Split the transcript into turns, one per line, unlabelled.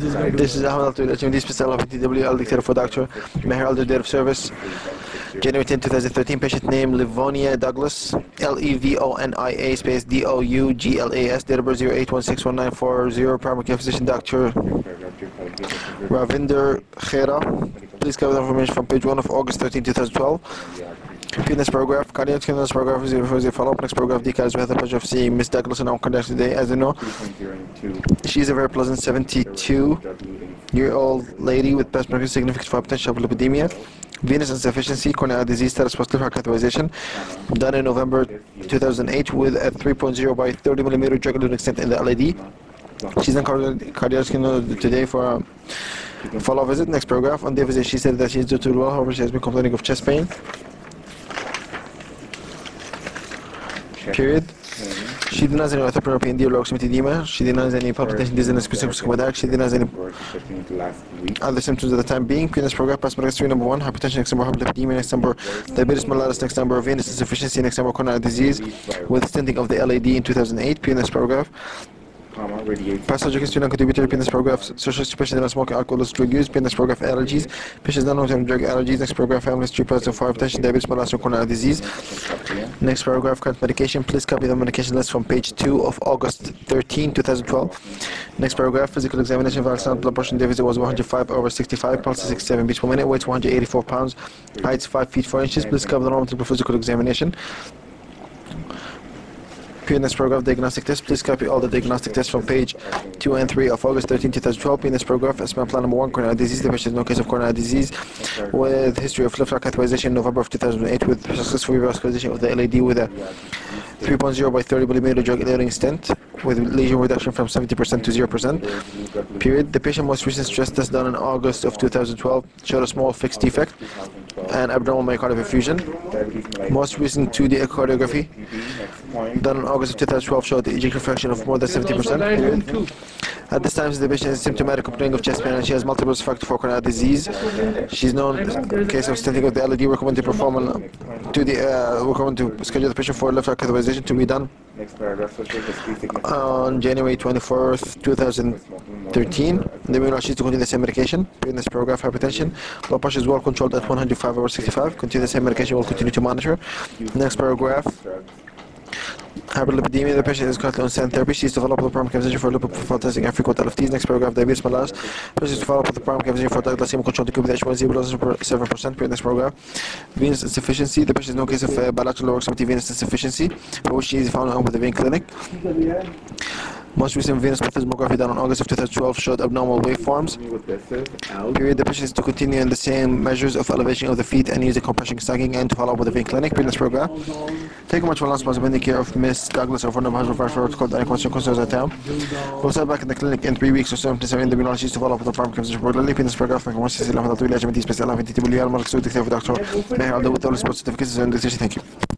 This is Ahmed Al-Tawil, HMD Special of TWL, dictator for Dr. Meher Al, date of service, January 10, 2013, patient name Livonia Douglas, Levonia space Douglas, date of birth 08161940, primary care physician Dr. Ravinder Khera. Please cover the information from page 1 of August 13, 2012. Next paragraph, cardiac scan. This paragraph is a follow-up. Next paragraph, details. We have the pleasure of seeing Miss Douglas in our contact today. As you know, she's a very pleasant 72-year-old lady with past medical significance for hypertension, hyperlipidemia, venous insufficiency, corneal disease, status post liver catheterization, done in November 2008 with a 3.0 by 30 millimeter drug-eluting stent in the LAD. She's in cardiac scan today for a follow-up visit. Next paragraph, on the visit, she said that she's doing well. However, she has been complaining of chest pain. Period. She denies any orthopneural pain, or edema. She denies any palpitation, dizziness, scuba. She denies any other symptoms at the time being. Next paragraph, past medical history number 1, hypertension, next number hyperlipidemia, next number diabetes mellitus, next number venous insufficiency, next number coronary disease with stenting of the LAD in 2008. Next paragraph. Past surgical history non-contributory. Next paragraph. Social history, patient not smoking, alcohol, drug use. Next paragraph. Allergies. Patients not long-term drug allergies. Next paragraph. Family history, presence of hypertension, diabetes mellitus, coronary disease. Next paragraph. Current medication. Please copy the medication list from page 2 of August 13, 2012. Next paragraph. Physical examination. Vital sound blood pressure. Division was 105/65. Pulse 67 beats per minute. Weight 184 pounds. Height 5 feet 4 inches. Please cover the normal typical physical examination. Next paragraph, diagnostic test. Please copy all the diagnostic tests from page 2 and 3 of August 13, 2012. Next paragraph, assessment plan number 1, coronary disease. The patient has no case of coronary disease with history of left heart catheterization in November of 2008 with successful revascularization of the LAD with a 3.0 by 30 millimeter drug-eluting stent with lesion reduction from 70% to 0%. Period. The patient most recent stress test done in August of 2012 showed a small fixed defect and abnormal myocardial perfusion. Most recent 2D echocardiography done in August of 2012 showed the ejection fraction of more than 70%. Period. At this time, the patient is symptomatic complaining of chest pain and she has multiple risk factors for coronary disease. She's known in case of stenting of the LAD. Recommend to schedule the patient for left heart catheterization to be done on January 24th, 2013. The immunologist to continue the same medication. In this paragraph, hypertension. Blood pressure is well controlled at 105/65. Continue the same medication. We'll continue to monitor. Next paragraph. Hyperlipidemia. The patient is currently on statin therapy. She is to follow up with the primary care physician for lipid profile testing and frequent LFTs. Next paragraph. Diabetes mellitus. The patient is to follow up with the primary care physician for glycemic control to keep the H1C below 7%. Next paragraph. Venous insufficiency. The patient is no case of bilateral lower extremity venous insufficiency for which she is found with the vein clinic. Most recent venous plethysmography done in August of 2012 showed abnormal waveforms. Period. The patient is to continue in the same measures of elevation of the feet and use the compression sagging and to follow up with the vein clinic. Next program. Thank you much for responsibility care of Miss Douglas or for the any question concerns at town. We'll start back in the clinic in 3 weeks or so in the immunologist to follow up with the primary care physician. This program from Dr. Meher Al with all the sports certificates and thank you.